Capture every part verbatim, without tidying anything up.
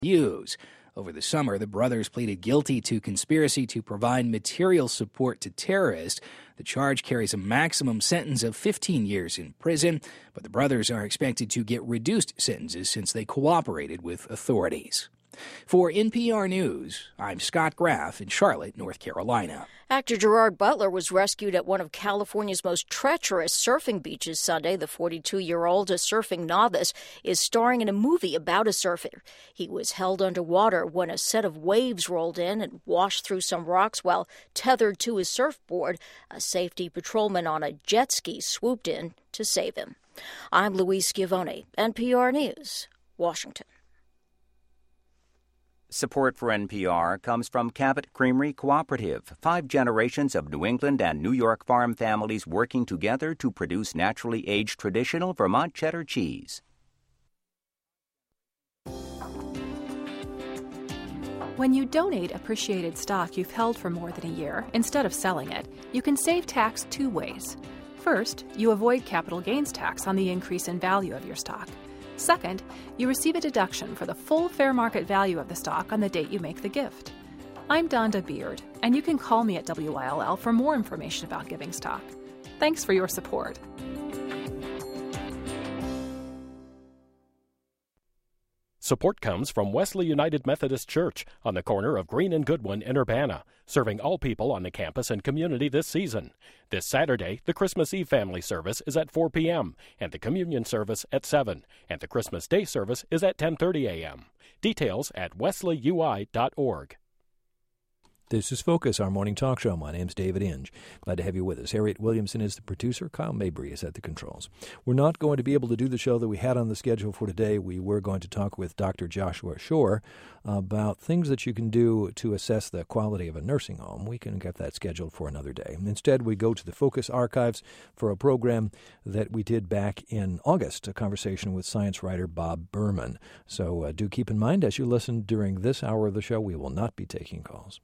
use. Over the summer, the brothers pleaded guilty to conspiracy to provide material support to terrorists. The charge carries a maximum sentence of fifteen years in prison, but the brothers are expected to get reduced sentences since they cooperated with authorities. For N P R News, I'm Scott Graff in Charlotte, North Carolina. Actor Gerard Butler was rescued at one of California's most treacherous surfing beaches Sunday. The forty-two-year-old, a surfing novice, is starring in a movie about a surfer. He was held underwater when a set of waves rolled in and washed through some rocks while tethered to his surfboard. A safety patrolman on a jet ski swooped in to save him. I'm Louise Schiavone, N P R News, Washington. Support for N P R comes from Cabot Creamery Cooperative, five generations of New England and New York farm families working together to produce naturally aged traditional Vermont cheddar cheese. When you donate appreciated stock you've held for more than a year, instead of selling it, you can save tax two ways. First, you avoid capital gains tax on the increase in value of your stock. Second, you receive a deduction for the full fair market value of the stock on the date you make the gift. I'm Donda Beard, and you can call me at W I L L for more information about giving stock. Thanks for your support. Support comes from Wesley United Methodist Church on the corner of Green and Goodwin in Urbana, serving all people on the campus and community this season. This Saturday, the Christmas Eve family service is at four p.m. and the communion service at seven, and the Christmas Day service is at ten thirty a.m. Details at wesley u i dot org. This is Focus, our morning talk show. My name's David Inge. Glad to have you with us. Harriet Williamson is the producer. Kyle Mabry is at the controls. We're not going to be able to do the show that we had on the schedule for today. We were going to talk with Doctor Joshua Shore about things that you can do to assess the quality of a nursing home. We can get that scheduled for another day. Instead, we go to the Focus archives for a program that we did back in August, a conversation with science writer Bob Berman. So uh, do keep in mind, as you listen during this hour of the show, we will not be taking calls.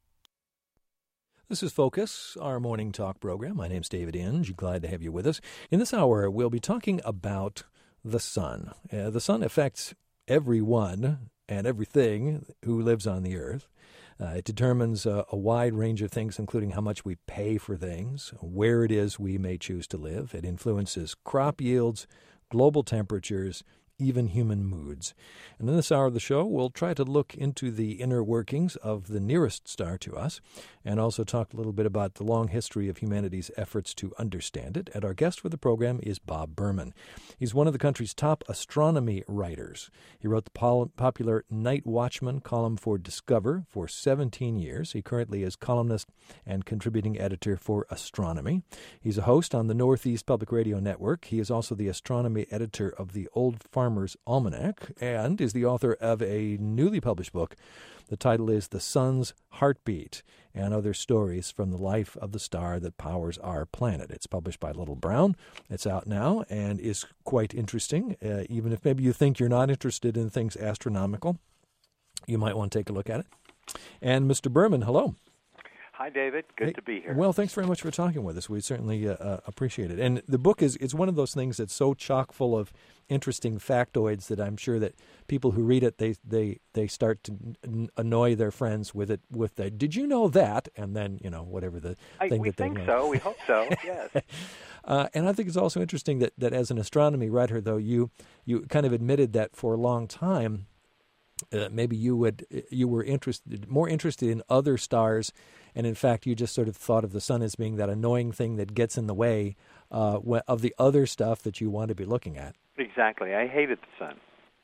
This is Focus, our morning talk program. My name's David Inge. Glad to have you with us. In this hour, we'll be talking about the sun. Uh, the sun affects everyone and everything who lives on the earth. Uh, it determines uh, a wide range of things, including how much we pay for things, where it is we may choose to live. It influences crop yields, global temperatures, even human moods. And in this hour of the show, we'll try to look into the inner workings of the nearest star to us and also talk a little bit about the long history of humanity's efforts to understand it. And our guest for the program is Bob Berman. He's one of the country's top astronomy writers. He wrote the pol- popular Night Watchman column for Discover for seventeen years. He currently is columnist and contributing editor for Astronomy. He's a host on the Northeast Public Radio Network. He is also the astronomy editor of the Old Farmer's Almanac and is the author of a newly published book. The title is The Sun's Heartbeat and Other Stories from the Life of the Star That Powers Our Planet. It's published by Little Brown. It's out now and is quite interesting. Uh, even if maybe you think you're not interested in things astronomical, you might want to take a look at it. And Mister Berman, hello. Hi, David. Good hey, to be here. Well, thanks very much for talking with us. We certainly uh, uh, appreciate it. And the book is it's one of those things that's so chock full of interesting factoids that I'm sure that people who read it, they they, they start to n- annoy their friends with it. With the, did you know that? And then, you know, whatever the I, thing we that they think know. so. We hope so, yes. uh, and I think it's also interesting that, that as an astronomy writer, though, you you kind of admitted that for a long time, Uh, maybe you would you were interested more interested in other stars, and in fact you just sort of thought of the sun as being that annoying thing that gets in the way uh, of the other stuff that you want to be looking at. Exactly. I hated the sun.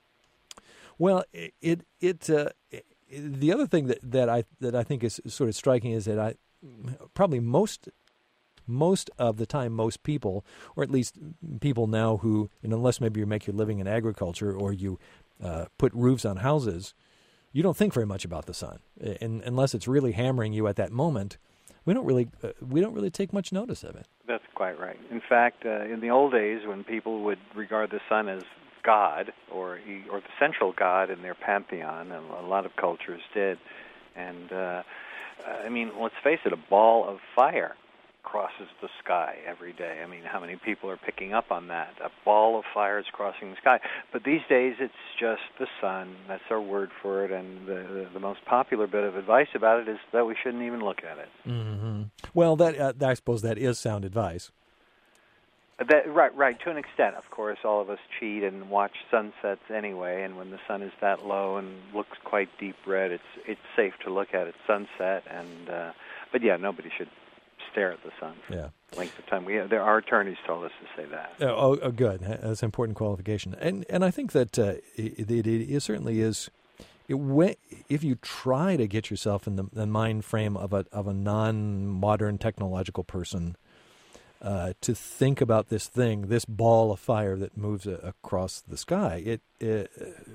Well, it it, it, uh, it the other thing that, that I that I think is sort of striking is that I probably most. Most of the time, most people, or at least people now who, and unless maybe you make your living in agriculture or you uh, put roofs on houses, you don't think very much about the sun. And unless it's really hammering you at that moment, we don't really uh, we don't really take much notice of it. That's quite right. In fact, uh, in the old days, when people would regard the sun as God or he, or the central god in their pantheon, and a lot of cultures did, and uh, I mean, let's face it, a ball of fire crosses the sky every day. I mean, how many people are picking up on that? A ball of fire is crossing the sky. But these days, it's just the sun. That's our word for it. And the, the, the most popular bit of advice about it is that we shouldn't even look at it. Mm-hmm. Well, that uh, I suppose that is sound advice. That, right, right. To an extent, of course, all of us cheat and watch sunsets anyway. And when the sun is that low and looks quite deep red, it's it's safe to look at at sunset. And uh, but yeah, nobody should stare at the sun for yeah. length of time. We there our attorneys told us to say that. Oh, oh good. That's an important qualification. And and I think that uh, it, it, it certainly is. It, if you try to get yourself in the, the mind frame of a of a non-modern technological person. Uh, to think about this thing, this ball of fire that moves a, across the sky, it, it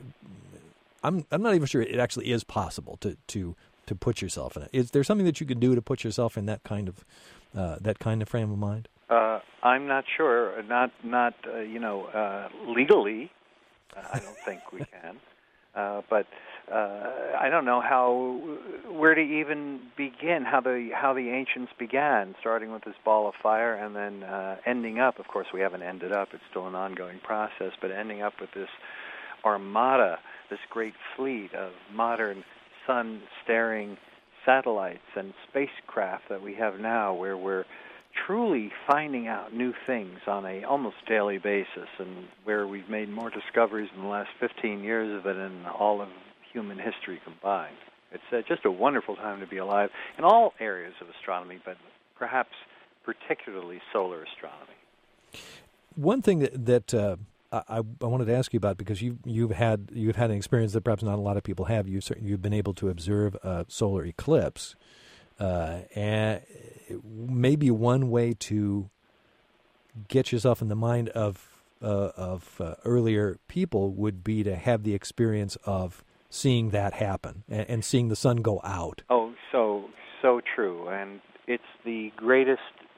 I'm I'm not even sure it actually is possible to, to, to put yourself in it. Is there something that you can do to put yourself in that kind of uh, that kind of frame of mind? Uh, I'm not sure. Not not uh, you know uh, legally, uh, I don't think we can. Uh, but uh, I don't know how, where to even begin. How the how the ancients began, starting with this ball of fire, and then uh, ending up. Of course, we haven't ended up. It's still an ongoing process. But ending up with this armada, this great fleet of modern sun-staring satellites and spacecraft that we have now, where we're truly finding out new things on a almost daily basis, and where we've made more discoveries in the last fifteen years than in all of human history combined. It's uh, just a wonderful time to be alive in all areas of astronomy, but perhaps particularly solar astronomy. One thing that, that uh, I, I wanted to ask you about, because you you've had you've had an experience that perhaps not a lot of people have. You've you've been able to observe a solar eclipse. Uh, and maybe one way to get yourself in the mind of uh, of uh, earlier people would be to have the experience of seeing that happen and, and seeing the sun go out. Oh, so so true, and it's the greatest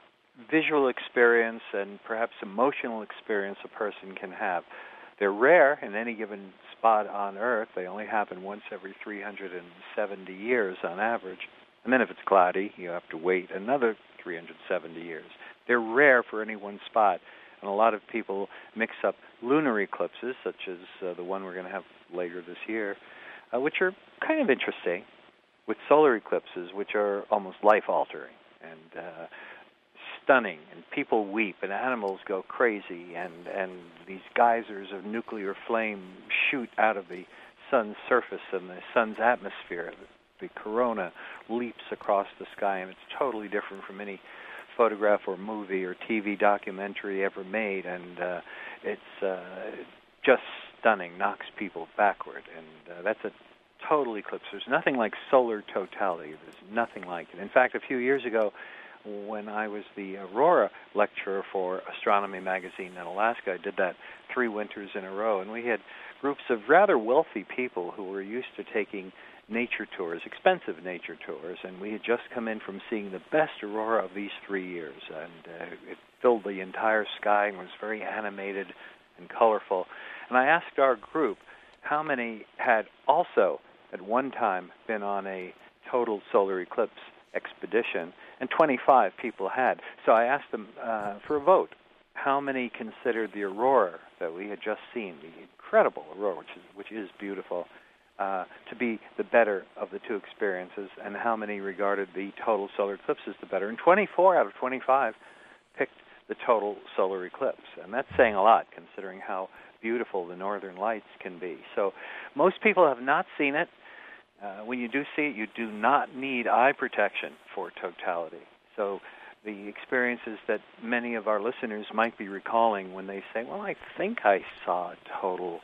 visual experience and perhaps emotional experience a person can have. They're rare in any given spot on Earth. They only happen once every three hundred seventy years on average. And then if it's cloudy, you have to wait another three hundred seventy years. They're rare for any one spot, and a lot of people mix up lunar eclipses, such as uh, the one we're going to have later this year, uh, which are kind of interesting, with solar eclipses, which are almost life-altering and uh, stunning, and people weep, and animals go crazy, and, and these geysers of nuclear flame shoot out of the sun's surface and the sun's atmosphere. The corona leaps across the sky, and it's totally different from any photograph or movie or T V documentary ever made, and uh, it's uh, just stunning, knocks people backward, and uh, that's a total eclipse. There's nothing like solar totality. There's nothing like it. In fact, a few years ago, when I was the Aurora lecturer for Astronomy Magazine in Alaska, I did that three winters in a row, and we had groups of rather wealthy people who were used to taking nature tours, expensive nature tours, and we had just come in from seeing the best aurora of these three years, and uh, it filled the entire sky and was very animated and colorful. And I asked our group how many had also at one time been on a total solar eclipse expedition, and twenty-five people had. So I asked them uh, for a vote. How many considered the aurora that we had just seen, the incredible aurora, which is, which is beautiful, Uh, to be the better of the two experiences, and how many regarded the total solar eclipse as the better? And twenty-four out of twenty-five picked the total solar eclipse, and that's saying a lot, considering how beautiful the northern lights can be. So most people have not seen it. Uh, when you do see it, you do not need eye protection for totality. So the experiences that many of our listeners might be recalling when they say, well, I think I saw a total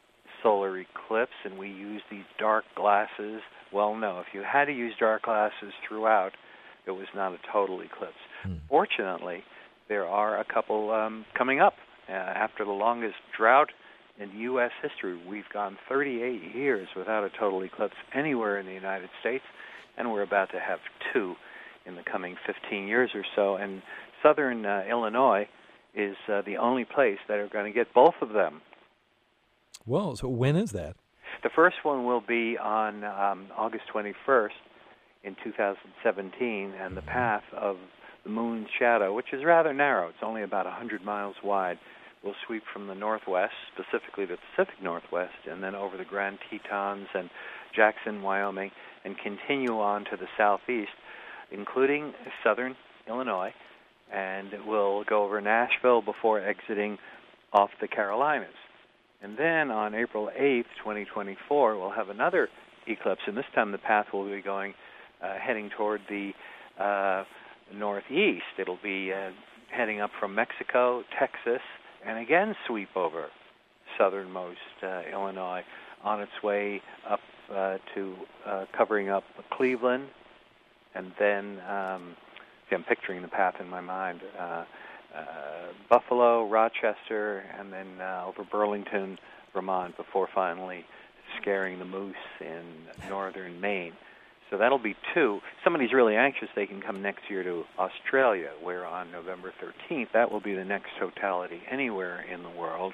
solar eclipse, and we use these dark glasses. Well, no, if you had to use dark glasses throughout, it was not a total eclipse. Hmm. Fortunately, there are a couple um, coming up. Uh, after the longest drought in U S history, we've gone thirty-eight years without a total eclipse anywhere in the United States, and we're about to have two in the coming fifteen years or so. And southern uh, Illinois is uh, the only place that are going to get both of them. Well, so when is that? The first one will be on um, August twenty-first in two thousand seventeen, and the path of the moon's shadow, which is rather narrow, it's only about one hundred miles wide, will sweep from the northwest, specifically the Pacific Northwest, and then over the Grand Tetons and Jackson, Wyoming, and continue on to the southeast, including southern Illinois, and it will go over Nashville before exiting off the Carolinas. And then on April eighth, twenty twenty-four, we'll have another eclipse, and this time the path will be going, uh, heading toward the uh, northeast. It'll be uh, heading up from Mexico, Texas, and again sweep over southernmost uh, Illinois on its way up uh, to uh, covering up Cleveland, and then um, see, I'm picturing the path in my mind, uh, uh, Buffalo, Rochester, and then uh, over Burlington, Vermont, before finally scaring the moose in northern Maine. So that'll be two. If somebody's really anxious, they can come next year to Australia, where on November thirteenth, that will be the next totality anywhere in the world.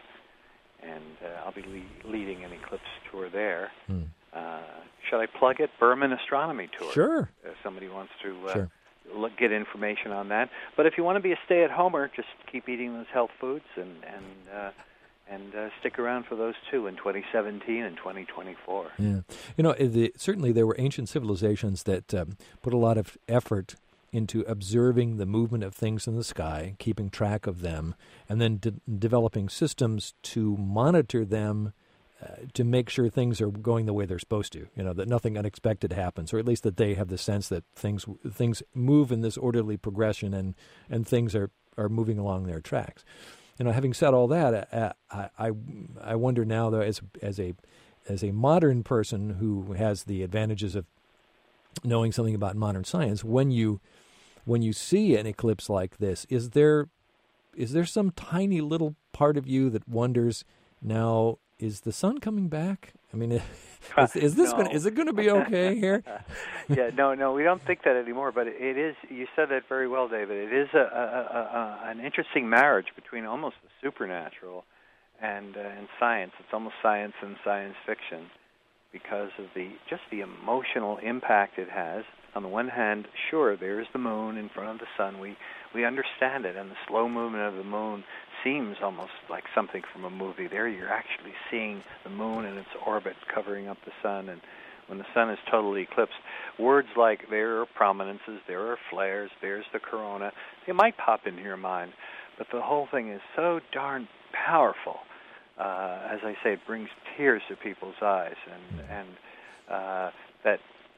And uh, I'll be le- leading an eclipse tour there. Hmm. Uh, should I plug it? Berman Astronomy Tour. Sure. If somebody wants to uh, sure. look, get information on that. But if you want to be a stay-at-homer, just keep eating those health foods and and uh, and uh, stick around for those two in twenty seventeen and twenty twenty-four. Yeah, you know, the, certainly there were ancient civilizations that um, put a lot of effort into observing the movement of things in the sky, keeping track of them, and then de- developing systems to monitor them uh, to make sure things are going the way they're supposed to, you know, that nothing unexpected happens, or at least that they have the sense that things things move in this orderly progression and, and things are, are moving along their tracks. You know, having said all that, uh, I, I I wonder now, though, as as a as a modern person who has the advantages of knowing something about modern science, when you when you see an eclipse like this, is there is there some tiny little part of you that wonders, now, is the sun coming back? I mean, is, is this no. going is it going to be okay here? yeah, no, no, we don't think that anymore. But it is. You said that very well, David. It is a, a, a, a an interesting marriage between almost the supernatural and uh, and science. It's almost science and science fiction because of the just the emotional impact it has. On the one hand, sure, there's the moon in front of the sun. We we understand it, and the slow movement of the moon seems almost like something from a movie. There you're actually seeing the moon in its orbit covering up the sun, and when the sun is totally eclipsed, words like there are prominences, there are flares, there's the corona, they might pop into your mind, but the whole thing is so darn powerful. Uh, as I say, it brings tears to people's eyes, and, and uh, that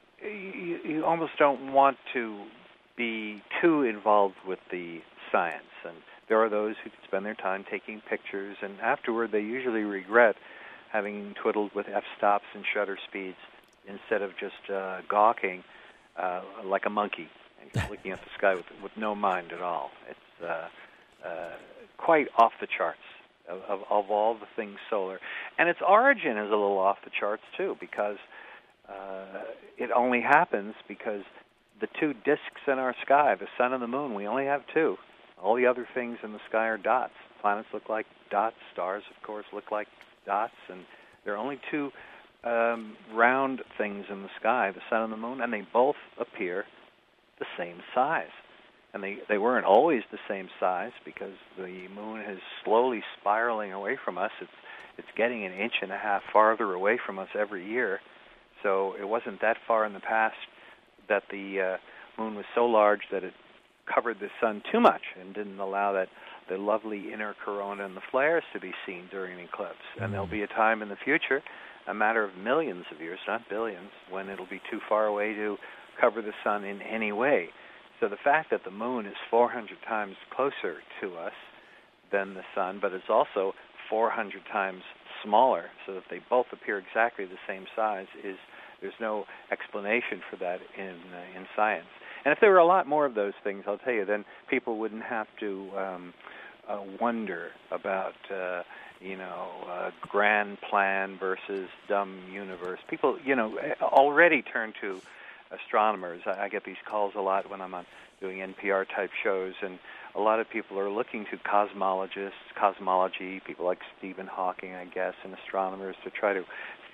you, you almost don't want to be too involved with the science. And there are those who spend their time taking pictures, and afterward they usually regret having twiddled with f-stops and shutter speeds instead of just uh, gawking uh, like a monkey and just looking at the sky with, with no mind at all. It's uh, uh, quite off the charts of, of, of all the things solar. And its origin is a little off the charts, too, because uh, it only happens because the two disks in our sky, the sun and the moon, we only have two. All the other things in the sky are dots. Planets look like dots. Stars, of course, look like dots. And there are only two um, round things in the sky, the sun and the moon, and they both appear the same size. And they, they weren't always the same size because the moon is slowly spiraling away from us. It's, it's getting an inch and a half farther away from us every year. So it wasn't that far in the past that the uh, moon was so large that it covered the sun too much and didn't allow that the lovely inner corona and the flares to be seen during an eclipse. Mm-hmm. And there'll be a time in the future, a matter of millions of years, not billions, when it'll be too far away to cover the sun in any way. So the fact that the moon is four hundred times closer to us than the sun, but it's also four hundred times smaller, so that they both appear exactly the same size, is there's no explanation for that in uh, in science. And if there were a lot more of those things, I'll tell you, then people wouldn't have to um, uh, wonder about, uh, you know, uh, grand plan versus dumb universe. People, you know, already turn to astronomers. I, I get these calls a lot when I'm on doing N P R-type shows, and a lot of people are looking to cosmologists, cosmology, people like Stephen Hawking, I guess, and astronomers to try to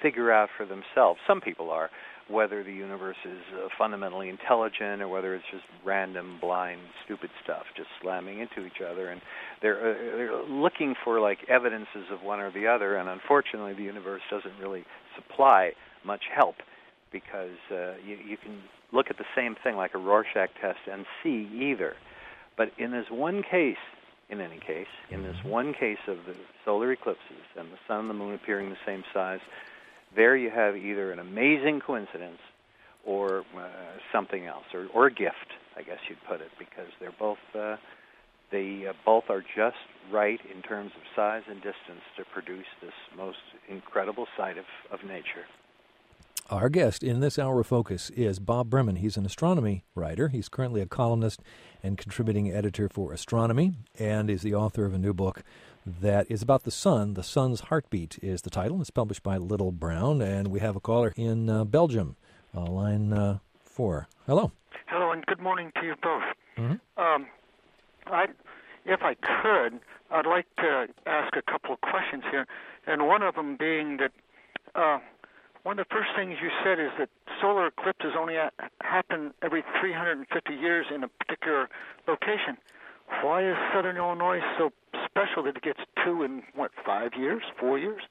figure out for themselves. Some people are, whether the universe is uh, fundamentally intelligent or whether it's just random, blind, stupid stuff just slamming into each other. And they're, uh, they're looking for, like, evidences of one or the other, and unfortunately the universe doesn't really supply much help because uh, you, you can look at the same thing like a Rorschach test and see either. But in this one case, in any case, in this one case of the solar eclipses and the sun and the moon appearing the same size, there you have either an amazing coincidence or uh, something else, or, or a gift, I guess you'd put it, because they're both uh, they uh, both are just right in terms of size and distance to produce this most incredible sight of, of nature. Our guest in this hour of focus is Bob Bremen. He's an astronomy writer. He's currently a columnist and contributing editor for Astronomy, and is the author of a new book that is about the sun. The Sun's Heartbeat is the title. It's published by Little Brown, and we have a caller in uh, Belgium, uh, line uh, four. Hello. Hello, and good morning to you both. Mm-hmm. Um, I, if I could, I'd like to ask a couple of questions here, and one of them being that uh, one of the first things you said is that solar eclipses only ha- happen every three hundred fifty years in a particular location. Why is Southern Illinois so special that it gets two in, what, five years, four years?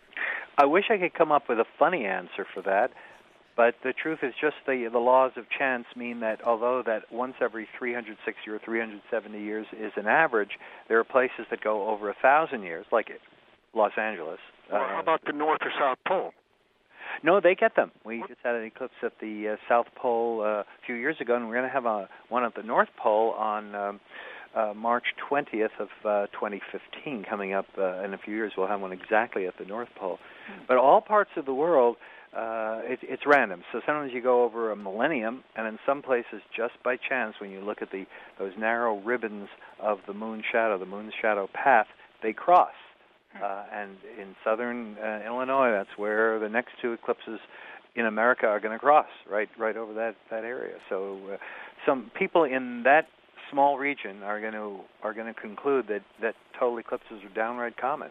I wish I could come up with a funny answer for that, but the truth is just the the laws of chance mean that although that once every three hundred sixty or three hundred seventy years is an average, there are places that go over a thousand years, like Los Angeles. Well, uh, how about the North or South Pole? No, they get them. We just had an eclipse at the uh, South Pole uh, a few years ago, and we're going to have a, one at the North Pole on um, uh, March twentieth of uh, twenty fifteen coming up uh, in a few years. We'll have one exactly at the North Pole. Mm-hmm. But all parts of the world, uh, it, it's random. So sometimes you go over a millennium, and in some places, just by chance, when you look at the those narrow ribbons of the moon shadow, the moon shadow path, they cross. Uh, and in southern uh, Illinois, that's where the next two eclipses in America are going to cross, right, right over that, that area. So, uh, some people in that small region are going to are going to conclude that, that total eclipses are downright common.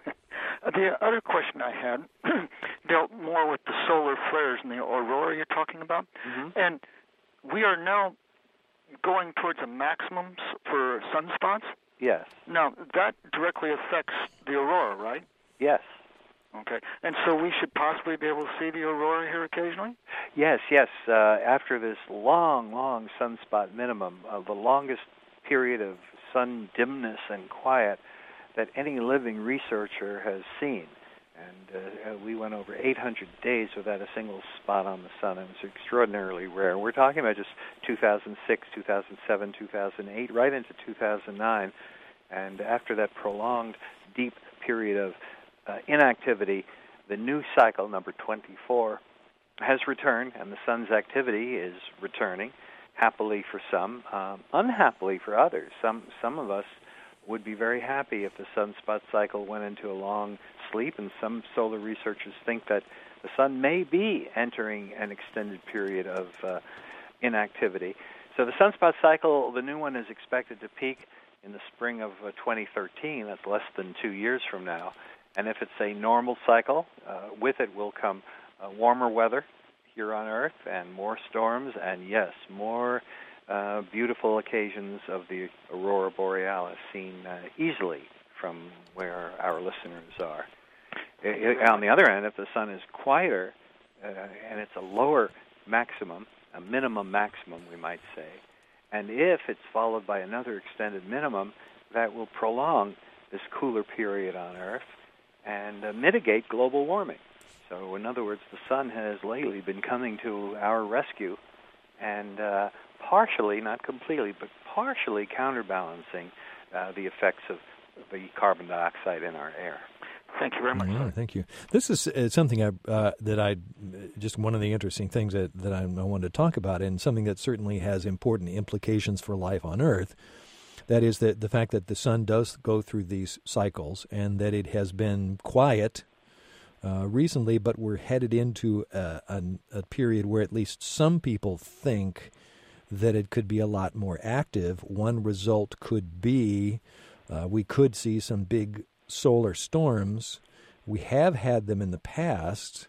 The other question I had dealt more with the solar flares and the aurora you're talking about, mm-hmm. and we are now going towards a maximum for sunspots. Yes. Now, that directly affects the aurora, right? Yes. Okay. And so we should possibly be able to see the aurora here occasionally? Yes, yes. Uh, after this long, long sunspot minimum, uh, the longest period of sun dimness and quiet that any living researcher has seen. And uh, we went over eight hundred days without a single spot on the sun. It was extraordinarily rare. We're talking about just two thousand six, two thousand seven, two thousand eight, right into two thousand nine. And after that prolonged, deep period of uh, inactivity, the new cycle, number twenty-four, has returned, and the sun's activity is returning, happily for some, um, unhappily for others. Some, some of us would be very happy if the sunspot cycle went into a long sleep, and some solar researchers think that the sun may be entering an extended period of uh, inactivity. So the sunspot cycle, the new one, is expected to peak in the spring of uh, twenty thirteen. That's less than two years from now. And if it's a normal cycle, uh, with it will come uh, warmer weather here on Earth and more storms, and yes, more Uh, beautiful occasions of the aurora borealis seen uh, easily from where our listeners are. It, it, on the other hand, if the sun is quieter uh, and it's a lower maximum, a minimum maximum, we might say, and if it's followed by another extended minimum, that will prolong this cooler period on Earth and uh, mitigate global warming. So, in other words, the sun has lately been coming to our rescue and uh, partially, not completely, but partially counterbalancing uh, the effects of the carbon dioxide in our air. Thank you very much. Yeah, thank you. This is uh, something I, uh, that I, just one of the interesting things that, that I, I wanted to talk about, and something that certainly has important implications for life on Earth. That is that the fact that the sun does go through these cycles, and that it has been quiet uh, recently, but we're headed into a, a, a period where at least some people think that it could be a lot more active. One result could be uh, we could see some big solar storms. We have had them in the past,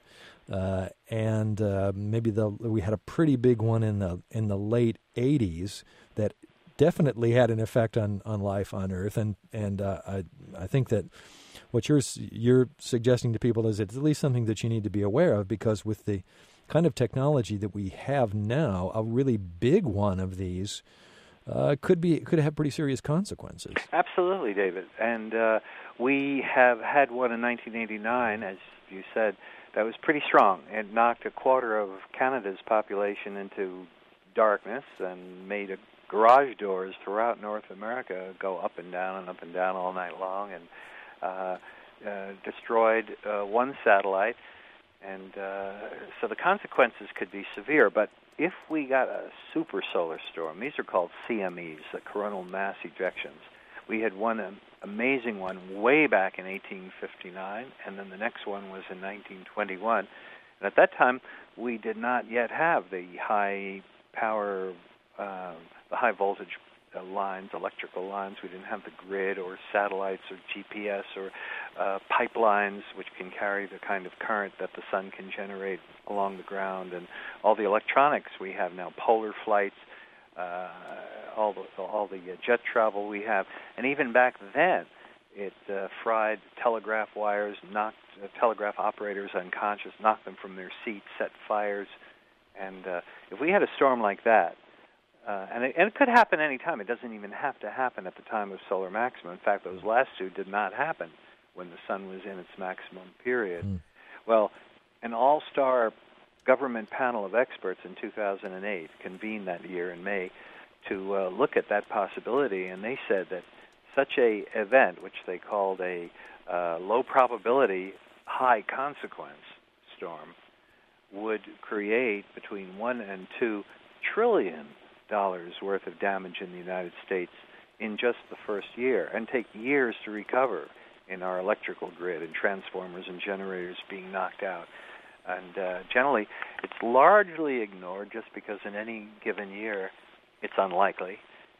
Uh, and uh, maybe the we had a pretty big one in the in the late eighties that definitely had an effect on, on life on Earth. And and uh, I I think that what you're you're suggesting to people is it's at least something that you need to be aware of, because with the kind of technology that we have now, a really big one of these uh, could be could have pretty serious consequences. Absolutely, David. And uh, we have had one in nineteen eighty-nine, as you said. That was pretty strong. It knocked a quarter of Canada's population into darkness and made a garage doors throughout North America go up and down and up and down all night long, and uh, uh, destroyed uh, one satellite. And uh, so the consequences could be severe. But if we got a super solar storm, these are called C M Es, the coronal mass ejections. We had one um, amazing one way back in eighteen fifty-nine, and then the next one was in nineteen twenty-one. And at that time, we did not yet have the high power, uh, the high voltage uh, lines, electrical lines. We didn't have the grid or satellites or G P S or uh, pipelines which can carry the kind of current that the sun can generate along the ground, and all the electronics we have now, polar flights, uh, all the all the uh, jet travel we have, and even back then, it uh, fried telegraph wires, knocked uh, telegraph operators unconscious, knocked them from their seats, set fires, and uh, if we had a storm like that, uh, and, it, and it could happen any time. It doesn't even have to happen at the time of solar maximum. In fact, those last two did not happen when the sun was in its maximum period. Mm. Well, an all-star government panel of experts in two thousand eight convened that year in May to uh, look at that possibility, and they said that such a event, which they called a uh, low probability, high consequence storm, would create between one and two trillion dollars worth of damage in the United States in just the first year, and take years to recover in our electrical grid and transformers and generators being knocked out. And uh, generally, it's largely ignored just because in any given year it's unlikely.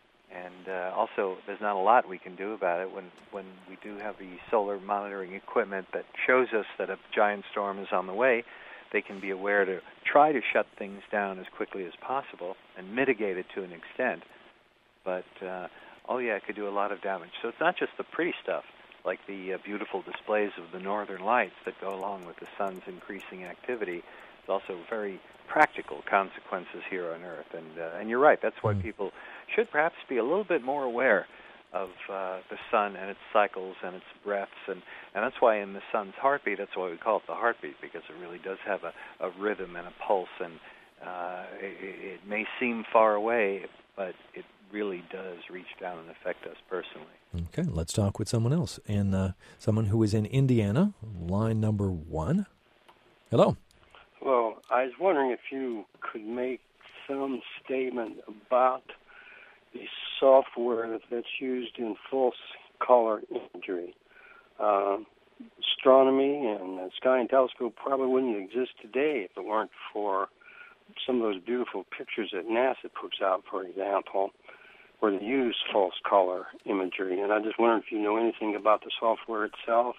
And uh, also, there's not a lot we can do about it when, when we do have the solar monitoring equipment that shows us that a giant storm is on the way. They can be aware to try to shut things down as quickly as possible and mitigate it to an extent. But, uh, oh yeah, it could do a lot of damage. So it's not just the pretty stuff, like the uh, beautiful displays of the northern lights that go along with the sun's increasing activity. It's also very practical consequences here on Earth. And uh, and you're right, that's why mm. people should perhaps be a little bit more aware of uh, the sun and its cycles and its breaths. And, and that's why in the sun's heartbeat, that's why we call it the heartbeat, because it really does have a, a rhythm and a pulse. And uh, it, it may seem far away, but it really does reach down and affect us personally. Okay, let's talk with someone else. And uh, someone who is in Indiana, line number one. Hello. Well, I was wondering if you could make some statement about the software that's used in false color imagery. Uh, astronomy and the sky and telescope probably wouldn't exist today if it weren't for some of those beautiful pictures that NASA puts out, for example, where they use false color imagery. And I just wonder if you know anything about the software itself,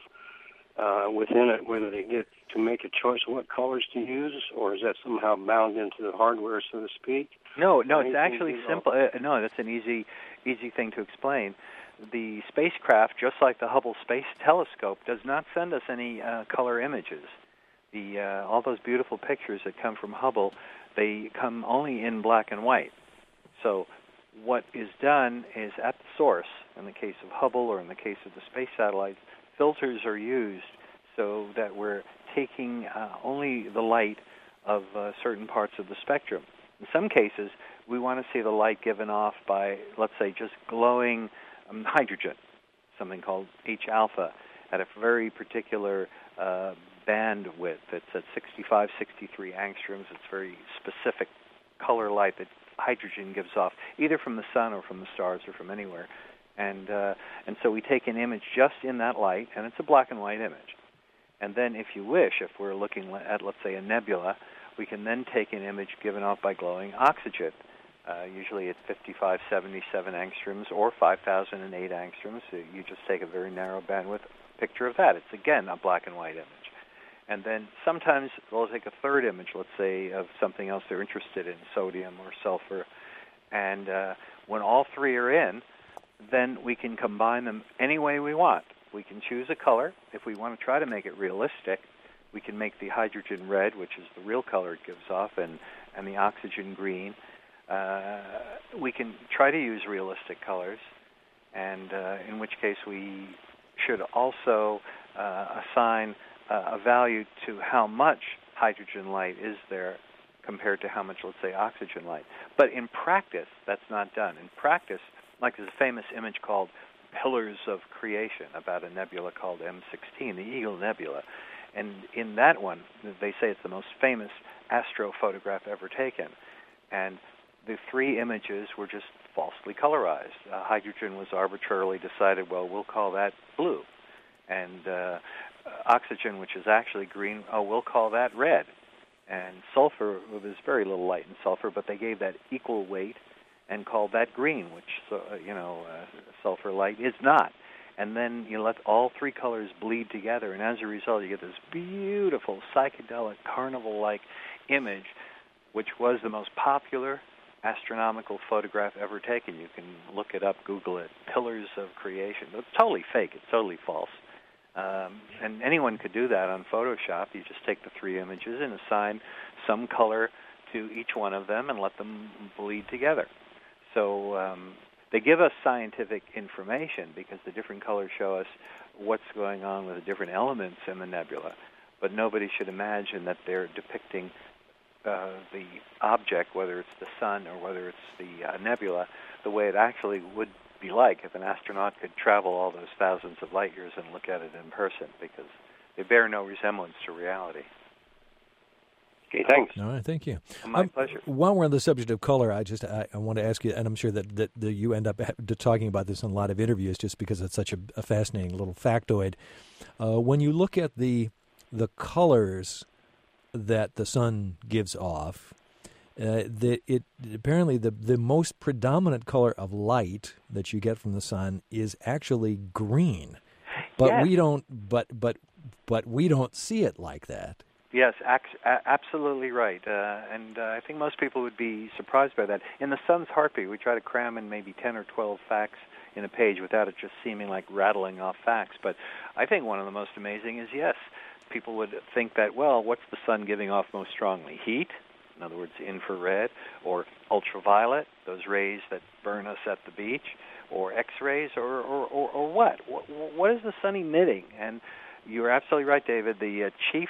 uh, within it, whether they get to make a choice of what colors to use, or is that somehow bound into the hardware, so to speak? No, no, it's actually simple. Uh, no, that's an easy, easy thing to explain. The spacecraft, just like the Hubble Space Telescope, does not send us any uh, color images. The uh, all those beautiful pictures that come from Hubble, they come only in black and white. So what is done is at the source, in the case of Hubble or in the case of the space satellites, filters are used so that we're taking uh, only the light of uh, certain parts of the spectrum. In some cases, we want to see the light given off by, let's say, just glowing um, hydrogen, something called H-alpha, at a very particular uh, bandwidth. It's at sixty-five, sixty-three angstroms. It's very specific color light that hydrogen gives off, either from the sun or from the stars or from anywhere. And uh, and so we take an image just in that light, and it's a black and white image. And then if you wish, if we're looking at, let's say, a nebula, we can then take an image given off by glowing oxygen. Uh, usually it's fifty-five, seventy-seven angstroms or five thousand eight angstroms. So you just take a very narrow bandwidth picture of that. It's, again, a black and white image. And then sometimes they'll take a third image, let's say, of something else they're interested in, sodium or sulfur. And uh, when all three are in, then we can combine them any way we want. We can choose a color. If we want to try to make it realistic, we can make the hydrogen red, which is the real color it gives off, and, and the oxygen green. Uh, we can try to use realistic colors, and uh, in which case we should also uh, assign uh, a value to how much hydrogen light is there compared to how much, let's say, oxygen light. But in practice, that's not done. In practice, like there's a famous image called Pillars of Creation about a nebula called M sixteen, the Eagle Nebula. And in that one, they say it's the most famous astrophotograph ever taken. And the three images were just falsely colorized. Uh, hydrogen was arbitrarily decided, well, we'll call that blue. And uh, oxygen, which is actually green, oh, we'll call that red. And sulfur, well, there's very little light in sulfur, but they gave that equal weight and called that green, which, uh, you know, uh, sulfur light is not. And then you let all three colors bleed together, and as a result, you get this beautiful psychedelic carnival-like image, which was the most popular astronomical photograph ever taken. You can look it up, Google it, Pillars of Creation. It's totally fake. It's totally false. Um, and anyone could do that on Photoshop. You just take the three images and assign some color to each one of them and let them bleed together. So um, they give us scientific information because the different colors show us what's going on with the different elements in the nebula. But nobody should imagine that they're depicting uh, the object, whether it's the sun or whether it's the uh, nebula, the way it actually would be like if an astronaut could travel all those thousands of light years and look at it in person, because they bear no resemblance to reality. Okay, thanks. All right, thank you. My um, pleasure. While we're on the subject of color, I just I, I want to ask you, and I'm sure that, that, that you end up talking about this in a lot of interviews just because it's such a, a fascinating little factoid. Uh, when you look at the the colors that the sun gives off, uh, the, it apparently the, the most predominant color of light that you get from the sun is actually green, but yes. we don't. But but but we don't see it like that. Yes, ac- absolutely right. Uh, and uh, I think most people would be surprised by that. In the sun's heartbeat, we try to cram in maybe ten or twelve facts in a page without it just seeming like rattling off facts. But I think one of the most amazing is, yes, people would think that, well, what's the sun giving off most strongly? Heat, in other words, infrared, or ultraviolet, those rays that burn us at the beach, or X-rays, or, or, or, or what? what? What is the sun emitting? And you're absolutely right, David. The uh, chief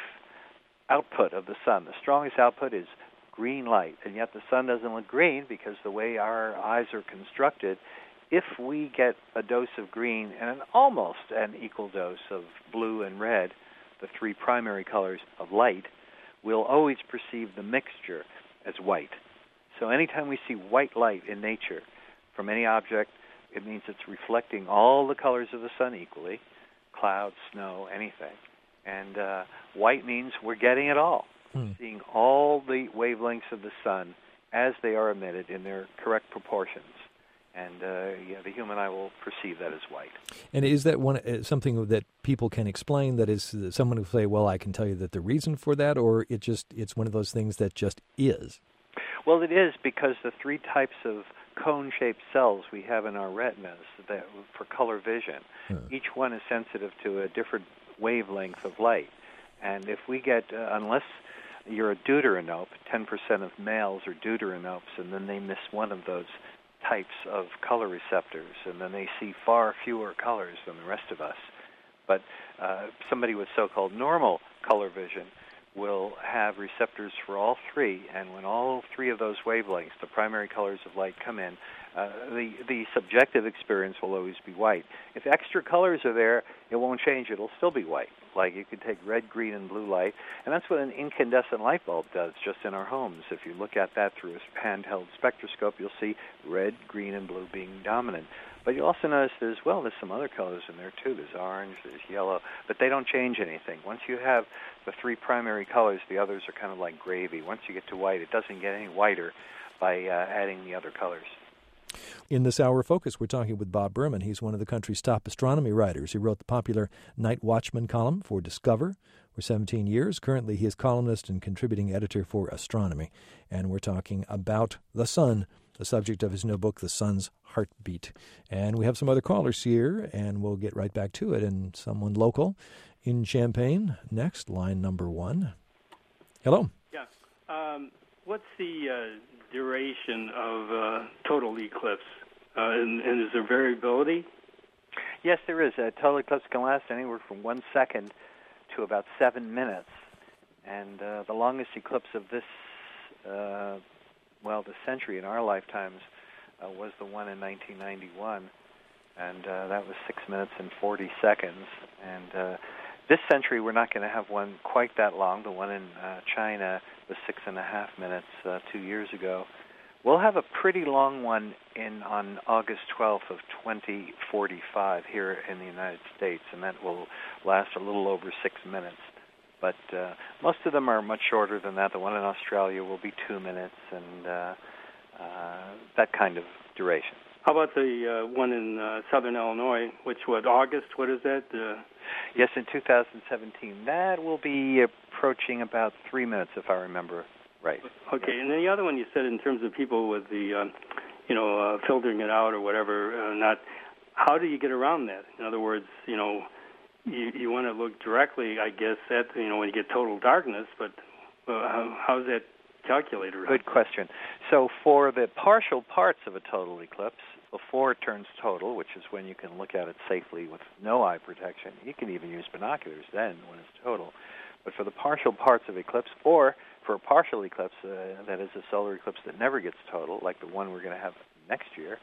output of the sun, the strongest output is green light, and yet the sun doesn't look green because the way our eyes are constructed, if we get a dose of green and an almost an equal dose of blue and red, the three primary colors of light, we'll always perceive the mixture as white. So anytime we see white light in nature from any object, it means it's reflecting all the colors of the sun equally, clouds, snow, anything. And uh, white means we're getting it all, hmm. seeing all the wavelengths of the sun as they are emitted in their correct proportions. And uh, yeah, the human eye will perceive that as white. And is that one uh, something that people can explain? That is, uh, someone will say, "Well, I can tell you that the reason for that," or it just it's one of those things that just is. Well, it is because the three types of cone-shaped cells we have in our retinas that for color vision, huh. each one is sensitive to a different wavelength of light. And if we get, uh, unless you're a deuteranope, ten percent of males are deuteranopes, and then they miss one of those types of color receptors, and then they see far fewer colors than the rest of us. But uh, somebody with so-called normal color vision will have receptors for all three, and when all three of those wavelengths, the primary colors of light, come in, uh, the, the subjective experience will always be white. If extra colors are there, it won't change. It'll still be white. Like you could take red, green, and blue light, and that's what an incandescent light bulb does just in our homes. If you look at that through a handheld spectroscope, you'll see red, green, and blue being dominant. But you'll also notice there's, well, there's some other colors in there too. There's orange, there's yellow, but they don't change anything. Once you have the three primary colors, the others are kind of like gravy. Once you get to white, it doesn't get any whiter by uh, adding the other colors. In this hour of Focus, we're talking with Bob Berman. He's one of the country's top astronomy writers. He wrote the popular Night Watchman column for Discover, for seventeen years. Currently, he is columnist and contributing editor for Astronomy. And we're talking about the sun, the subject of his new book, The Sun's Heartbeat. And we have some other callers here, and we'll get right back to it. And someone local in Champaign next, line number one. Hello. Yeah. Um, what's the uh, duration of uh, total eclipse? Uh, and, and is there variability? Yes, there is. A total eclipse can last anywhere from one second to about seven minutes. And uh, the longest eclipse of this, uh, well, this century in our lifetimes uh, was the one in nineteen ninety-one. And uh, that was six minutes and forty seconds. And uh, this century, we're not going to have one quite that long. The one in uh, China was six and a half minutes uh, two years ago. We'll have a pretty long one in on August twelfth of twenty forty-five here in the United States, and that will last a little over six minutes. But uh, most of them are much shorter than that. The one in Australia will be two minutes, and uh, uh, that kind of duration. How about the uh, one in uh, southern Illinois, which, what, August, what is that? Uh... Yes, in two thousand seventeen. That will be approaching about three minutes, if I remember right. Okay, and then the other one you said in terms of people with the, um, you know, uh, filtering it out or whatever, uh, not, how do you get around that? In other words, you know, you, you want to look directly, I guess, at, you know, when you get total darkness, but uh, how, how's that calculated? Good question. So for the partial parts of a total eclipse, before it turns total, which is when you can look at it safely with no eye protection, you can even use binoculars then when it's total. But for the partial parts of eclipse, or for a partial eclipse, uh, that is a solar eclipse that never gets total, like the one we're going to have next year,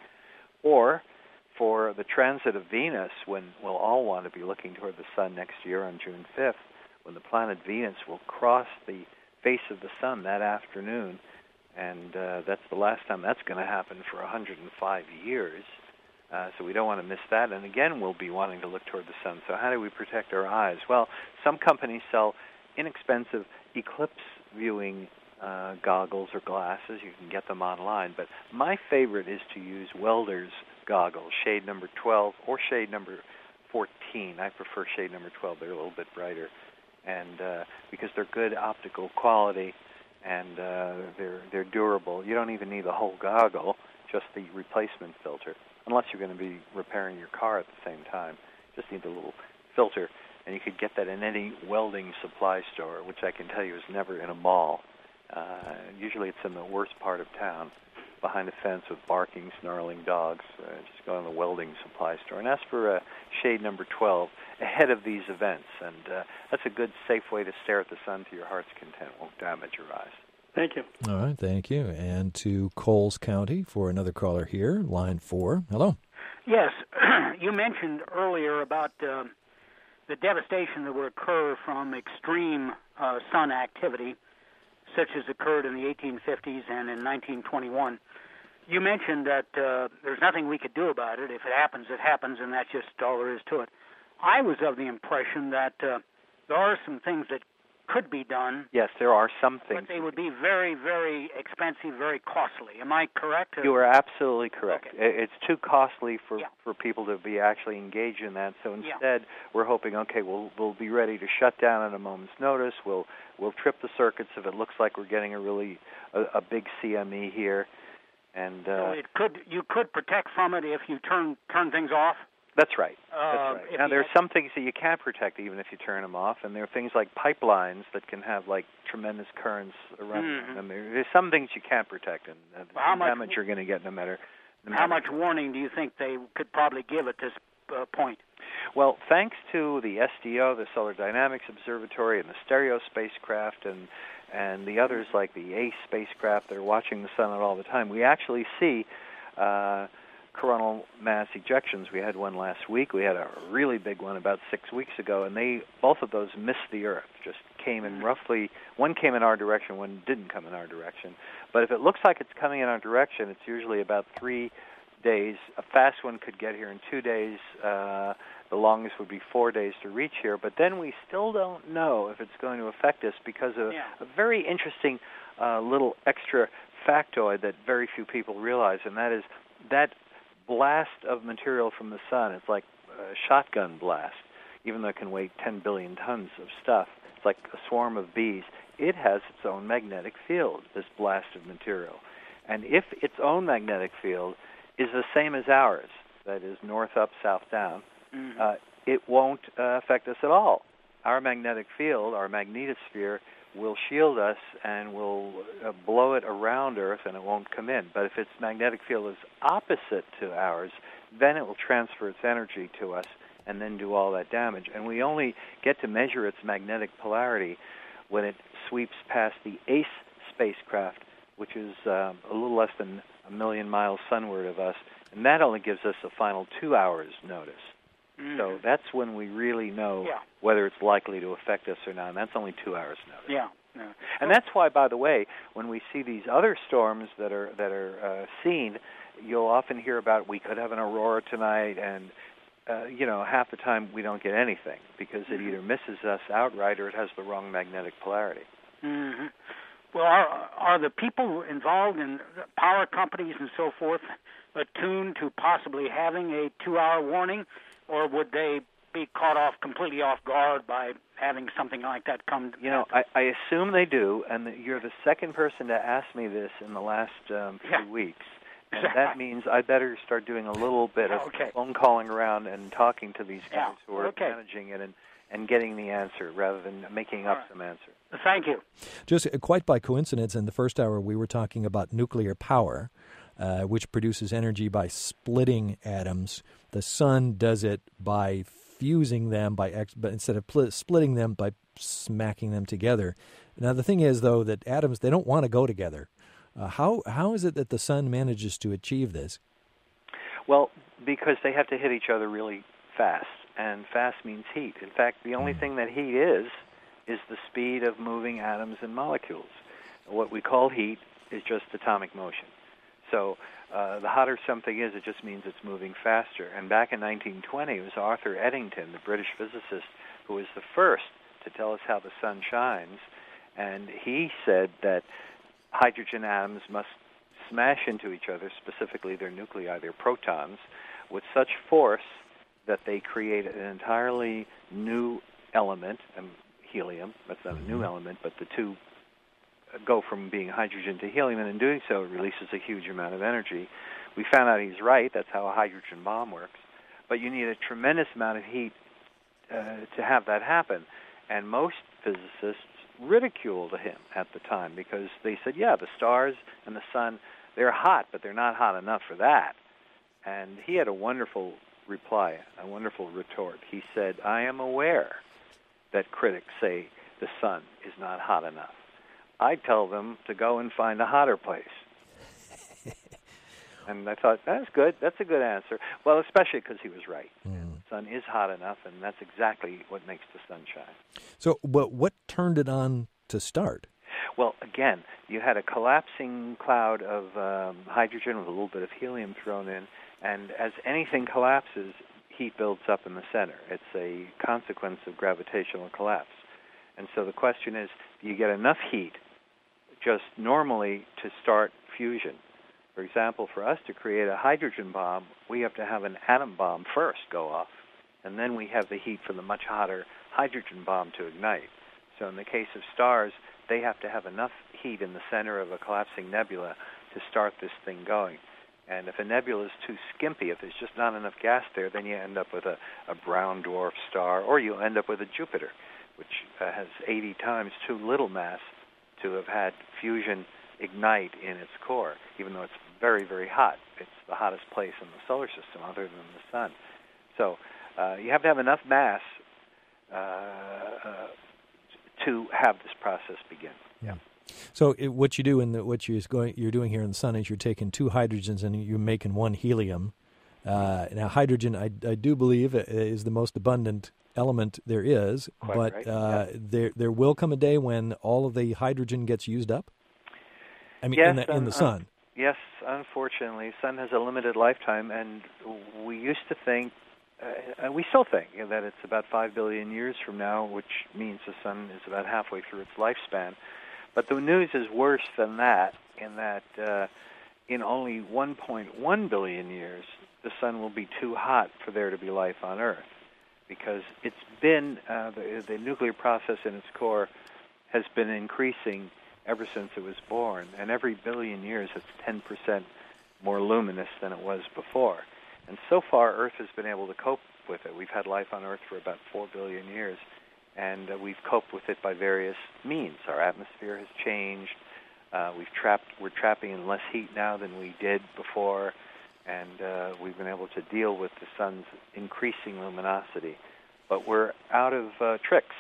or for the transit of Venus, when we'll all want to be looking toward the sun next year on June fifth, when the planet Venus will cross the face of the sun that afternoon, and uh, that's the last time that's going to happen for one hundred five years. Uh, so we don't want to miss that. And again, we'll be wanting to look toward the sun. So how do we protect our eyes? Well, some companies sell inexpensive eclipse viewing uh, goggles or glasses. You can get them online. But my favorite is to use Welder's goggles, shade number twelve or shade number fourteen. I prefer shade number twelve. They're a little bit brighter. And uh, because they're good optical quality and uh, they're they're durable. You don't even need the whole goggle, just the replacement filter, unless you're going to be repairing your car at the same time. Just need the little filter, and you could get that in any welding supply store, which I can tell you is never in a mall. Uh, usually it's in the worst part of town, behind a fence with barking, snarling dogs. Uh, just go in the welding supply store and ask for uh, shade number twelve ahead of these events. And uh, that's a good, safe way to stare at the sun to your heart's content. Won't damage your eyes. Thank you. All right, thank you. And to Coles County for another caller here, line four. Hello. Yes, you mentioned earlier about uh, the devastation that would occur from extreme uh, sun activity, such as occurred in the eighteen fifties and in nineteen twenty-one. You mentioned that uh, there's nothing we could do about it. If it happens, it happens, and that's just all there is to it. I was of the impression that uh, there are some things that could be done. Yes, there are some things. But they would be very, very expensive, very costly. Am I correct? You are absolutely correct. Okay. It's too costly for, yeah. for people to be actually engaged in that. So instead, yeah. we're hoping, okay, we'll we'll be ready to shut down at a moment's notice. We'll we'll trip the circuits if it looks like we're getting a really a, a big C M E here. And uh, so it could you could protect from it if you turn turn things off. That's right. Uh, That's right. Now, there are some things that you can't protect even if you turn them off, and there are things like pipelines that can have, like, tremendous currents around mm-hmm. them. There, there's some things you can't protect, and uh, the how damage much, you're going to get no matter, no How matter. much warning do you think they could probably give at this uh, point? Well, thanks to the S D O, the Solar Dynamics Observatory, and the Stereo spacecraft, and and the others like the ACE spacecraft that are watching the sun all the time, we actually see uh, coronal mass ejections. We had one last week. We had a really big one about six weeks ago, and they both of those missed the Earth. Just came in roughly, one came in our direction, one didn't come in our direction. But if it looks like it's coming in our direction, it's usually about three days. A fast one could get here in two days. Uh, the longest would be four days to reach here. But then we still don't know if it's going to affect us because of yeah. a very interesting uh, little extra factoid that very few people realize, and that is that blast of material from the sun, it's like a shotgun blast, even though it can weigh ten billion tons of stuff, it's like a swarm of bees, it has its own magnetic field, this blast of material. And if its own magnetic field is the same as ours, that is north up, south down, mm-hmm. uh, it won't uh, affect us at all. Our magnetic field, our magnetosphere, will shield us and will uh, blow it around Earth and it won't come in. But if its magnetic field is opposite to ours, then it will transfer its energy to us and then do all that damage. And we only get to measure its magnetic polarity when it sweeps past the ACE spacecraft, which is uh, a little less than a million miles sunward of us, and that only gives us a final two hours notice. Mm. So that's when we really know yeah. whether it's likely to affect us or not, and that's only two hours notice. Yeah. yeah. And that's why, by the way, when we see these other storms that are that are uh, seen, you'll often hear about we could have an aurora tonight, and uh, you know, half the time we don't get anything because it either misses us outright or it has the wrong magnetic polarity. Mm-hmm. Well, are, are the people involved in power companies and so forth attuned to possibly having a two-hour warning, or would they be caught off completely off guard by having something like that come? You know, I, I assume they do, and that you're the second person to ask me this in the last um, few yeah. weeks. And exactly. that means I better start doing a little bit of okay. phone calling around and talking to these guys yeah. who are okay. managing it and, and getting the answer rather than making All up right. some answer. Thank you. Just quite by coincidence, in the first hour we were talking about nuclear power, uh, which produces energy by splitting atoms. The sun does it by fusing them, by ex- but instead of pl- splitting them, by smacking them together. Now the thing is, though, that atoms, they don't want to go together. Uh, how how is it that the sun manages to achieve this? Well, because they have to hit each other really fast, and fast means heat. In fact, the only mm. thing that heat is is the speed of moving atoms and molecules. What we call heat is just atomic motion. So uh, the hotter something is, it just means it's moving faster. And back in nineteen twenty, it was Arthur Eddington, the British physicist, who was the first to tell us how the sun shines. And he said that hydrogen atoms must smash into each other, specifically their nuclei, their protons, with such force that they create an entirely new element, um, helium. That's not a new element, but the two go from being hydrogen to helium, and in doing so, it releases a huge amount of energy. We found out he's right. That's how a hydrogen bomb works. But you need a tremendous amount of heat uh, to have that happen. And most physicists ridiculed him at the time because they said, yeah, the stars and the sun, they're hot, but they're not hot enough for that. And he had a wonderful reply, a wonderful retort. He said, I am aware that critics say the sun is not hot enough. I tell them to go and find a hotter place. And I thought, that's good. That's a good answer. Well, especially because he was right. Mm. The sun is hot enough, and that's exactly what makes the sun shine. So but what turned it on to start? Well, again, you had a collapsing cloud of um, hydrogen with a little bit of helium thrown in, and as anything collapses, heat builds up in the center. It's a consequence of gravitational collapse. And so the question is, do you get enough heat just normally to start fusion? For example, for us to create a hydrogen bomb, we have to have an atom bomb first go off, and then we have the heat for the much hotter hydrogen bomb to ignite. So in the case of stars, they have to have enough heat in the center of a collapsing nebula to start this thing going. And if a nebula is too skimpy, if there's just not enough gas there, then you end up with a, a brown dwarf star, or you end up with a Jupiter, which uh, has eighty times too little mass to have had fusion ignite in its core, even though it's very, very hot. It's the hottest place in the solar system other than the sun. So uh, you have to have enough mass uh, uh, to have this process begin. Yeah. So it, what you do in the, what you're going you're doing here in the sun is you're taking two hydrogens and you're making one helium. Uh, now hydrogen, I, I do believe, is the most abundant element there is, Quite but right. uh, yeah. there there will come a day when all of the hydrogen gets used up. I mean, yes, in the in the sun. Um, yes, unfortunately, sun has a limited lifetime, and we used to think, uh, and we still think, you know, that it's about five billion years from now, which means the sun is about halfway through its lifespan. But the news is worse than that, in that uh, in only one point one billion years, the sun will be too hot for there to be life on Earth. because it's been, uh, the, the nuclear process in its core has been increasing ever since it was born. And every billion years, it's ten percent more luminous than it was before. And so far, Earth has been able to cope with it. We've had life on Earth for about four billion years, and uh, we've coped with it by various means. Our atmosphere has changed. Uh, we've trapped. We're trapping in less heat now than we did before, and uh, we've been able to deal with the sun's increasing luminosity. But we're out of uh, tricks,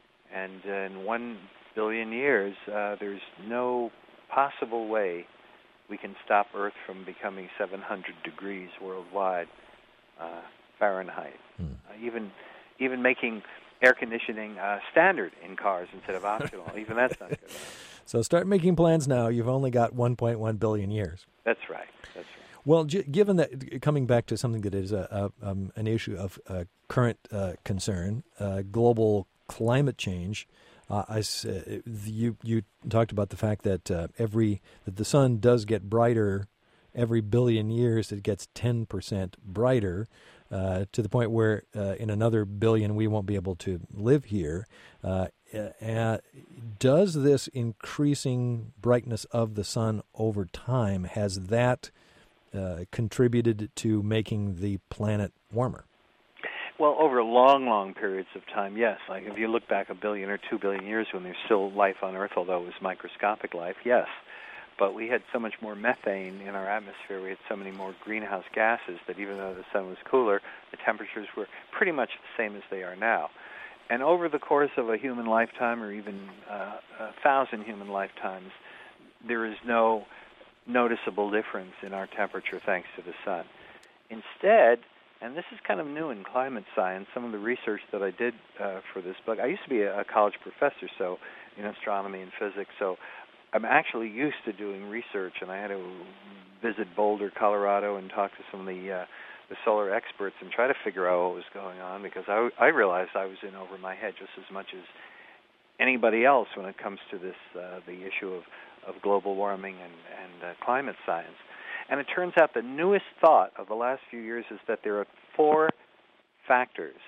and uh, in one billion years, uh, there's no possible way we can stop Earth from becoming seven hundred degrees worldwide uh, Fahrenheit. Hmm. Uh, even even making air conditioning uh, standard in cars instead of optional. Even that's not good enough. So start making plans now. You've only got one point one billion years. That's right. That's right. Well, j- given that, coming back to something that is a, a, um, an issue of uh, current uh, concern, uh, global climate change. Uh, I, uh, you you talked about the fact that uh, every that the sun does get brighter every billion years. It gets ten percent brighter uh, to the point where uh, in another billion we won't be able to live here. Uh, uh, does this increasing brightness of the sun over time, has that uh, contributed to making the planet warmer? Well, over long, long periods of time, yes. Like if you look back a billion or two billion years when there's still life on Earth, although it was microscopic life, yes. But we had so much more methane in our atmosphere, we had so many more greenhouse gases that even though the sun was cooler, the temperatures were pretty much the same as they are now. And over the course of a human lifetime, or even uh, a thousand human lifetimes, there is no noticeable difference in our temperature thanks to the sun. Instead, and this is kind of new in climate science, some of the research that I did uh, for this book, I used to be a, a college professor, so in astronomy and physics, so I'm actually used to doing research, and I had to visit Boulder, Colorado, and talk to some of the uh, the solar experts and try to figure out what was going on, because I, I realized I was in over my head just as much as anybody else when it comes to this, uh, the issue of, of global warming and, and uh, climate science. And it turns out the newest thought of the last few years is that there are four factors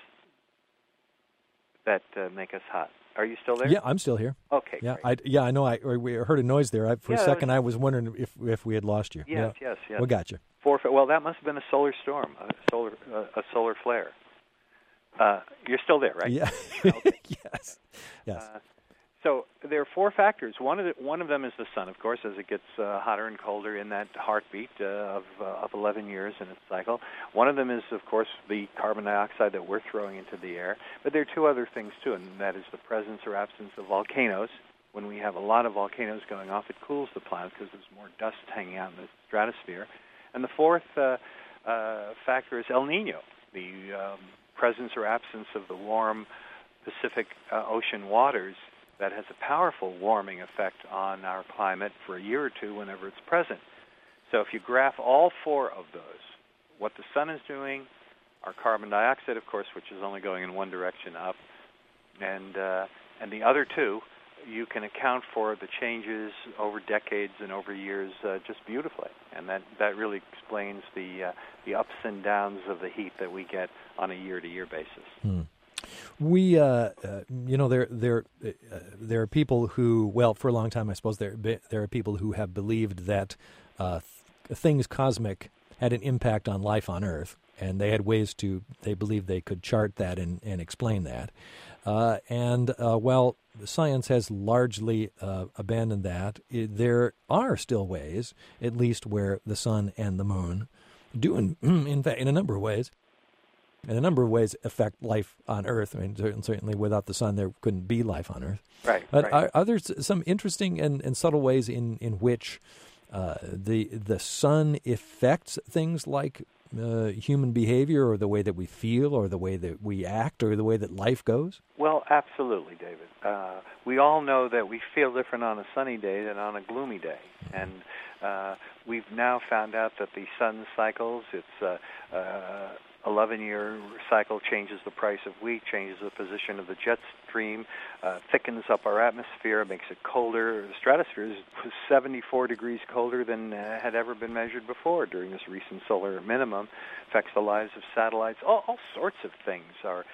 that uh, make us hot. Are you still there? Yeah, I'm still here. Okay, yeah, great. I, yeah, I know. I we heard a noise there. I, for yeah, a second, was, I was wondering if if we had lost you. Yes, yeah. yes, yes. We got you. Four. Well, that must have been a solar storm, a solar uh, a solar flare. Uh, you're still there, right? Yeah. Okay. yes. Yes. Uh, So there are four factors. One of the, one of them is the sun, of course, as it gets uh, hotter and colder in that heartbeat uh, of uh, of eleven years in its cycle. One of them is, of course, the carbon dioxide that we're throwing into the air. But there are two other things, too, and that is the presence or absence of volcanoes. When we have a lot of volcanoes going off, it cools the planet because there's more dust hanging out in the stratosphere. And the fourth uh, uh, factor is El Nino, the um, presence or absence of the warm Pacific uh, Ocean waters that has a powerful warming effect on our climate for a year or two whenever it's present. So if you graph all four of those, what the sun is doing, our carbon dioxide, of course, which is only going in one direction up, and uh, and the other two, you can account for the changes over decades and over years uh, just beautifully. And that, that really explains the uh, the ups and downs of the heat that we get on a year-to-year basis. Hmm. We, uh, uh, you know, there there uh, there are people who, well, for a long time, I suppose there there are people who have believed that uh, th- things cosmic had an impact on life on Earth, and they had ways to, they believed they could chart that and, and explain that. Uh, and uh, while science has largely uh, abandoned that, it, there are still ways, at least where the sun and the moon do, in, in fact, in a number of ways, in a number of ways affect life on Earth. I mean, certainly without the sun, there couldn't be life on Earth. Right. But right. Are, are there some interesting and, and subtle ways in, in which uh, the the sun affects things like uh, human behavior, or the way that we feel, or the way that we act, or the way that life goes? Well, absolutely, David. Uh, we all know that we feel different on a sunny day than on a gloomy day. And uh, we've now found out that the sun cycles, its uh, uh, eleven-year cycle changes the price of wheat, changes the position of the jet stream, uh, thickens up our atmosphere, makes it colder. The stratosphere is seventy-four degrees colder than uh, had ever been measured before during this recent solar minimum. Affects the lives of satellites. All, all sorts of things are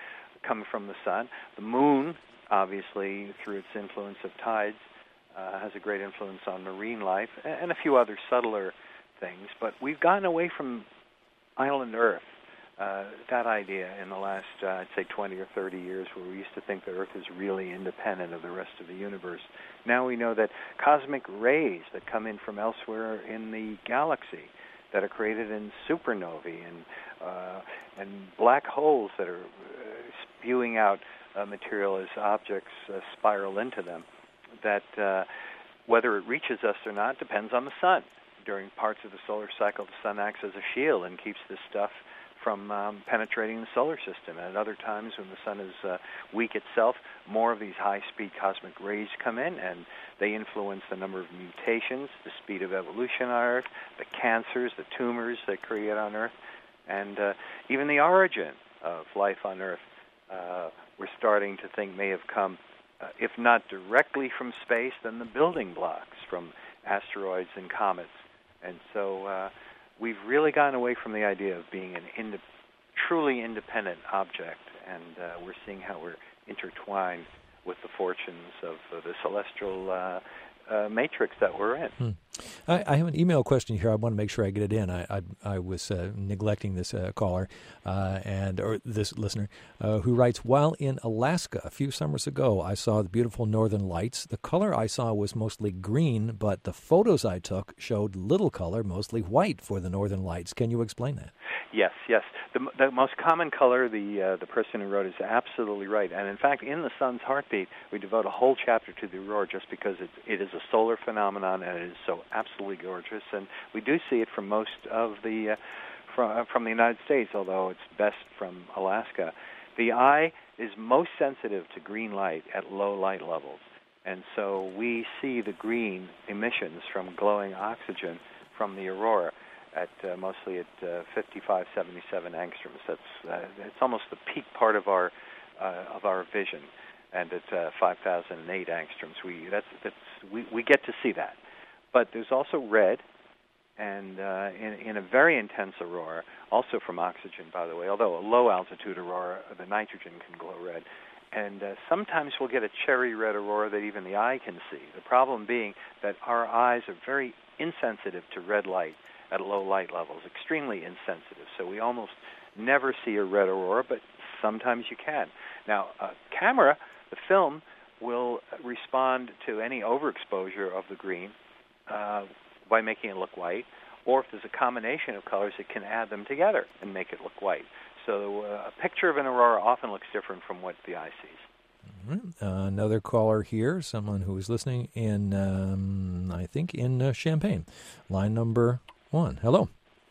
come from the sun. The moon, obviously, through its influence of tides, uh, has a great influence on marine life, and a few other subtler things. But we've gotten away from island Earth, uh, that idea in the last, uh, I'd say, twenty or thirty years, where we used to think that Earth is really independent of the rest of the universe. Now we know that cosmic rays that come in from elsewhere in the galaxy, that are created in supernovae and uh, and black holes that are uh, spewing out uh, material as objects uh, spiral into them, that uh, whether it reaches us or not depends on the sun. During parts of the solar cycle, the sun acts as a shield and keeps this stuff from um, penetrating the solar system. And at other times, when the sun is uh, weak itself, more of these high-speed cosmic rays come in, and they influence the number of mutations, the speed of evolution on Earth, the cancers, the tumors they create on Earth, and uh, even the origin of life on Earth, uh, we're starting to think may have come, uh, if not directly from space, then the building blocks from asteroids and comets. And so uh, we've really gotten away from the idea of being an ind- truly independent object, and uh, we're seeing how we're intertwined with the fortunes of uh, the celestial uh, uh, matrix that we're in. Hmm. I, I have an email question here. I want to make sure I get it in. I I, I was uh, neglecting this uh, caller uh, and or this listener uh, who writes, while in Alaska a few summers ago, I saw the beautiful northern lights. The color I saw was mostly green, but the photos I took showed little color, mostly white for the northern lights. Can you explain that? Yes, yes. The, the most common color, the uh, the person who wrote is absolutely right. And in fact, in The Sun's Heartbeat, we devote a whole chapter to the aurora just because it, it is a solar phenomenon and it is so absolutely gorgeous. And we do see it from most of the uh, from from the United States, although it's best from Alaska. The eye is most sensitive to green light at low light levels, and so we see the green emissions from glowing oxygen from the aurora at uh, mostly at uh, fifty-five, seventy-seven angstroms. That's uh, it's almost the peak part of our uh, of our vision, and at uh, five thousand eight angstroms, we that's that's we, we get to see that. But there's also red, and uh, in, in a very intense aurora, also from oxygen, by the way. Although a low altitude aurora, the nitrogen can glow red. And uh, sometimes we'll get a cherry red aurora that even the eye can see. The problem being that our eyes are very insensitive to red light at low light levels, extremely insensitive. So we almost never see a red aurora, but sometimes you can. Now, a camera, the film, will respond to any overexposure of the green uh, by making it look white, or if there's a combination of colors, it can add them together and make it look white. So uh, a picture of an aurora often looks different from what the eye sees. Right. Uh, another caller here, someone who is listening in, um, I think, in uh, Champaign. Line number one. Hello.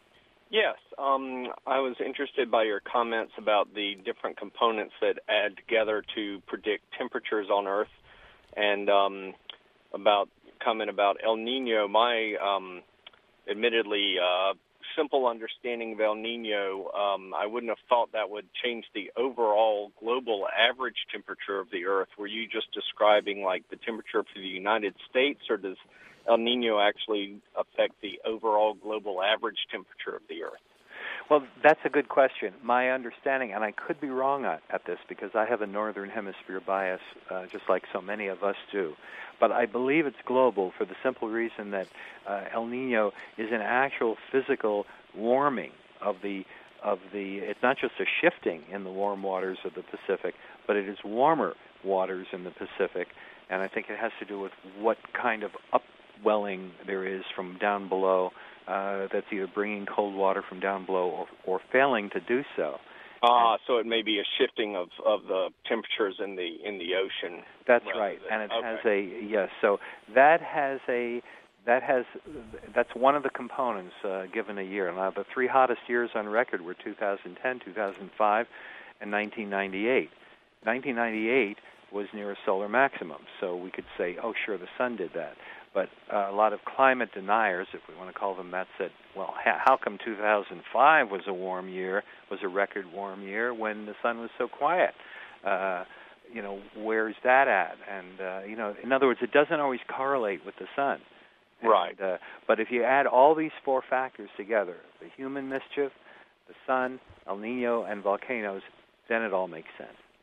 Yes. Um, I was interested by your comments about the different components that add together to predict temperatures on Earth, and um, about comment about El Nino. My um, admittedly uh, simple understanding of El Nino, um, I wouldn't have thought that would change the overall global average temperature of the Earth. Were you just describing like the temperature for the United States, or does El Nino actually affect the overall global average temperature of the Earth? Well, that's a good question. My understanding, and I could be wrong at, at this because I have a northern hemisphere bias, uh, just like so many of us do, but I believe it's global for the simple reason that uh, El Nino is an actual physical warming of the of the. It's not just a shifting in the warm waters of the Pacific, but it is warmer waters in the Pacific, and I think it has to do with what kind of upwelling there is from down below. Uh, that's either bringing cold water from down below or, or failing to do so. Ah, uh, so it may be a shifting of, of the temperatures in the in the ocean. That's right, than, and it okay. has a yes. So that has a that has that's one of the components uh, given a year. Now the three hottest years on record were two thousand ten, two thousand five, and nineteen ninety-eight. nineteen ninety-eight was near a solar maximum, so we could say, oh, sure, the sun did that. But uh, a lot of climate deniers, if we want to call them that, said, well, ha- how come two thousand five was a warm year, was a record warm year, when the sun was so quiet? Uh, you know, where's that at? And, uh, you know, in other words, it doesn't always correlate with the sun. And, right. Uh, but if you add all these four factors together, the human mischief, the sun, El Nino, and volcanoes, then it all makes sense.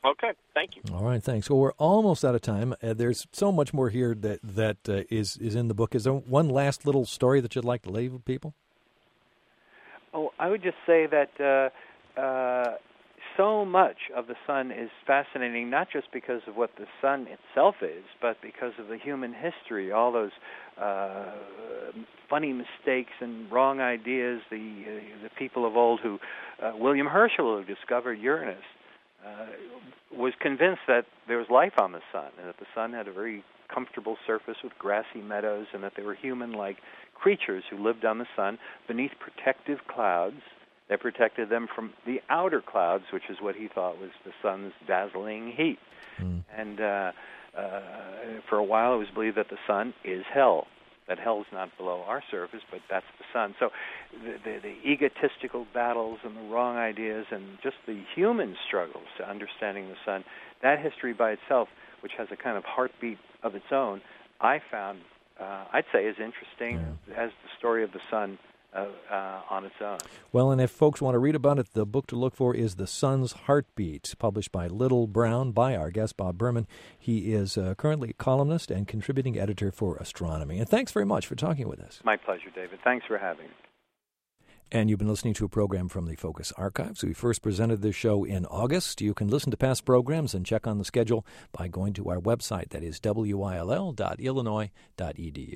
Okay, thank you. All right, thanks. Well, we're almost out of time. Uh, there's so much more here that that uh, is is in the book. Is there one last little story that you'd like to leave with people? Oh, I would just say that uh, uh, so much of the sun is fascinating, not just because of what the sun itself is, but because of the human history, all those uh, funny mistakes and wrong ideas, the uh, the people of old who, uh, William Herschel, who discovered Uranus, uh, was convinced that there was life on the sun, and that the sun had a very comfortable surface with grassy meadows, and that there were human-like creatures who lived on the sun beneath protective clouds that protected them from the outer clouds, which is what he thought was the sun's dazzling heat. Mm. And uh, uh, for a while it was believed that the sun is hell, that hell's not below our surface, but that's the sun. So the, the, the egotistical battles and the wrong ideas and just the human struggles to understanding the sun, that history by itself, which has a kind of heartbeat of its own, I found, uh, I'd say, as interesting yeah. as the story of the sun uh, uh, on its own. Well, and if folks want to read about it, the book to look for is The Sun's Heartbeat, published by Little Brown, by our guest, Bob Berman. He is uh, currently a columnist and contributing editor for Astronomy. And thanks very much for talking with us. My pleasure, David. Thanks for having me. And you've been listening to a program from the Focus Archives. We first presented this show in August. You can listen to past programs and check on the schedule by going to our website. That is W I L L dot illinois dot e d u.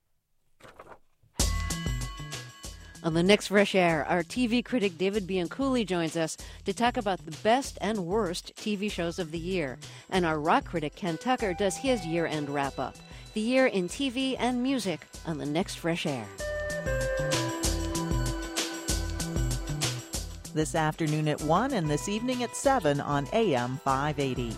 On the next Fresh Air, our T V critic David Bianculli joins us to talk about the best and worst T V shows of the year. And our rock critic Ken Tucker does his year-end wrap-up. The year in T V and music on the next Fresh Air. This afternoon at one and this evening at seven on A M five eighty.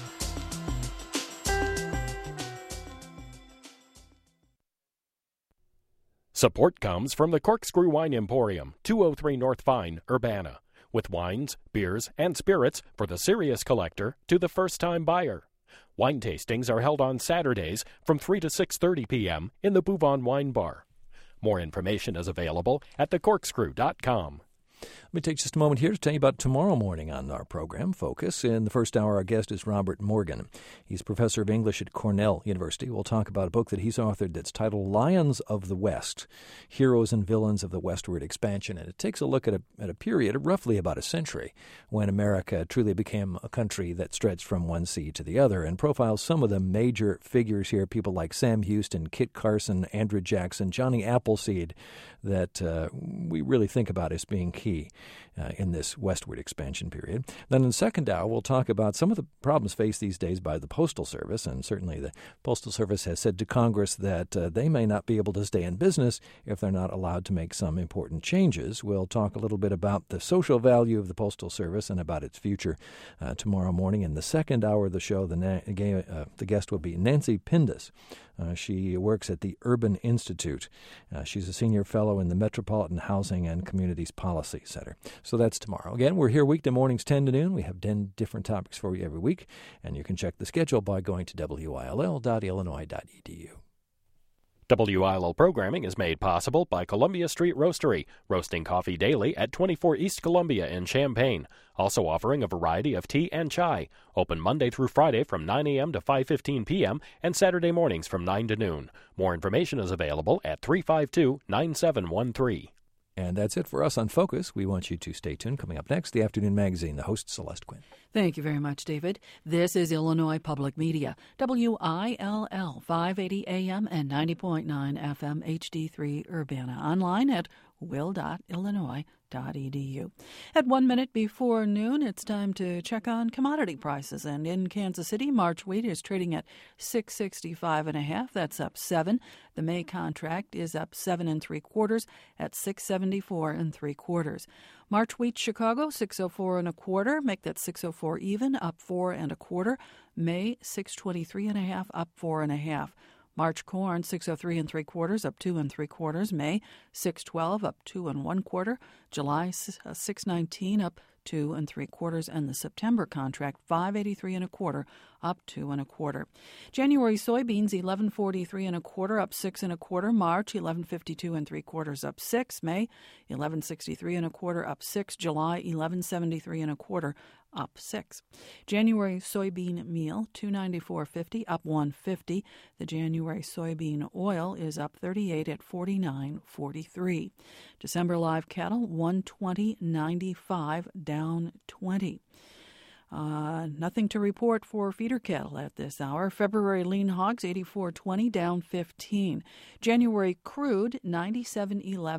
Support comes from the Corkscrew Wine Emporium, two oh three North Vine, Urbana, with wines, beers, and spirits for the serious collector to the first-time buyer. Wine tastings are held on Saturdays from three to six thirty p.m. in the Bouvon Wine Bar. More information is available at the corkscrew dot com. Let me take just a moment here to tell you about tomorrow morning on our program, Focus. In the first hour, our guest is Robert Morgan. He's professor of English at Cornell University. We'll talk about a book that he's authored that's titled Lions of the West, Heroes and Villains of the Westward Expansion. And it takes a look at a, at a period of roughly about a century when America truly became a country that stretched from one sea to the other, and profiles some of the major figures here, people like Sam Houston, Kit Carson, Andrew Jackson, Johnny Appleseed, that uh, we really think about as being key uh, in this westward expansion period. Then in the second hour, we'll talk about some of the problems faced these days by the Postal Service, and certainly the Postal Service has said to Congress that uh, they may not be able to stay in business if they're not allowed to make some important changes. We'll talk a little bit about the social value of the Postal Service and about its future uh, tomorrow morning. In the second hour of the show, the, na- uh, the guest will be Nancy Pindus. Uh, she works at the Urban Institute. Uh, she's a senior fellow in the Metropolitan Housing and Communities Policy Center. So that's tomorrow. Again, we're here weekday mornings ten to noon. We have ten different topics for you every week, and you can check the schedule by going to W I L L dot illinois dot e d u. W I L L programming is made possible by Columbia Street Roastery, roasting coffee daily at twenty-four East Columbia in Champaign, also offering a variety of tea and chai, open Monday through Friday from nine a.m. to five fifteen p.m. and Saturday mornings from nine to noon. More information is available at three five two, nine seven one three. And that's it for us on Focus. We want you to stay tuned. Coming up next, the Afternoon Magazine, the host, Celeste Quinn. Thank you very much, David. This is Illinois Public Media, W I L L five eighty A M and ninety point nine F M H D three Urbana. Online at will dot illinois dot e d u. At one minute before noon, it's time to check on commodity prices. And in Kansas City, March wheat is trading at six sixty-five and a half. That's up seven. The May contract is up seven and three quarters at six seventy-four and three quarters. March wheat Chicago six oh four and a quarter. Make that six oh four even, up four and a quarter. May six twenty-three and a half, up four and a half. March corn, six oh three and three quarters, up two and three quarters. May, six twelve, up two and one quarter. July, six nineteen, up two and three quarters, and the September contract five eighty-three and a quarter, up two and a quarter. January soybeans eleven forty-three and a quarter, up six and a quarter. March eleven fifty-two and three quarters, up six. May eleven sixty-three and a quarter, up six. July eleven seventy-three and a quarter, up six. January soybean meal two ninety-four fifty, up one fifty. The January soybean oil is up thirty-eight at forty-nine forty-three. December live cattle one twenty ninety-five, down twenty. Uh, nothing to report for feeder cattle at this hour. February lean hogs eighty-four twenty, down fifteen. January crude ninety-seven eleven.